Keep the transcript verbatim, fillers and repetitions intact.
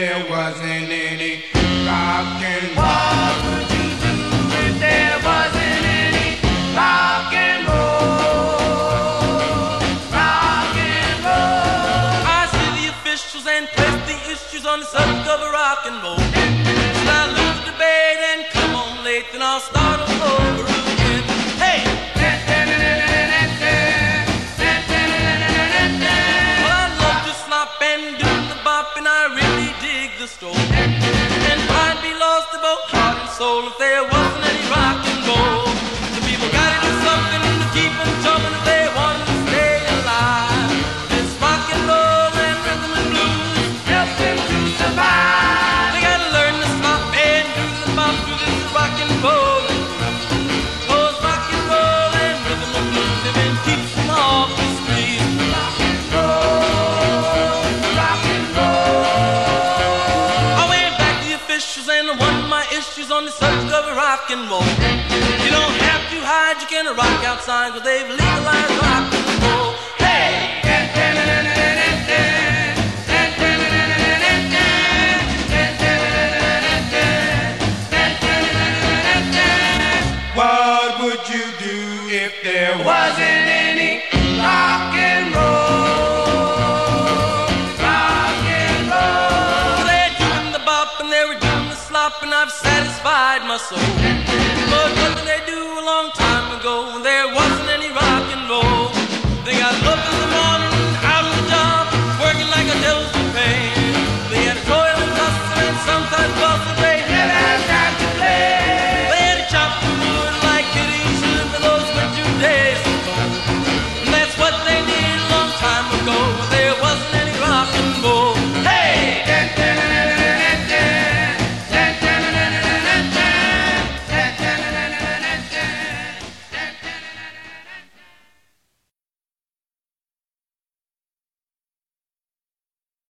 there wasn't any rock and roll? What would you do if there wasn't any rock and roll? Rock and roll. I see the officials and place the issues on the subject of a rock and roll. Should I lose the debate and come on late, then I'll start all over again. Hey! Well, I love to slop and do the bop, and I really dig the stroll. And I'd be lost about heart and soul if there wasn't any rock and roll. The people gotta do something to keep them jumping if they want to stay alive. It's rock and roll and rhythm and blues Help them to survive. they gotta learn to slop and do the bop to this rock and roll. Cause rock and roll and rhythm and blues even keeps them off the street. Rock and roll, rock and roll. I went back to the officials and won my issues on the subject of rock and roll. You don't have to hide, you can rock outside cause they've legalized rock and roll. Hey! What would you do if there wasn't any rock and roll? Rock and roll. They're doing the bop and they were doing the slop and I've satisfied my soul. But what did they do a long time ago when there wasn't any rock and roll? They got up in the morning, out of the job, working like a devil's pain. They had a toil and tussle and sometimes bustle. They never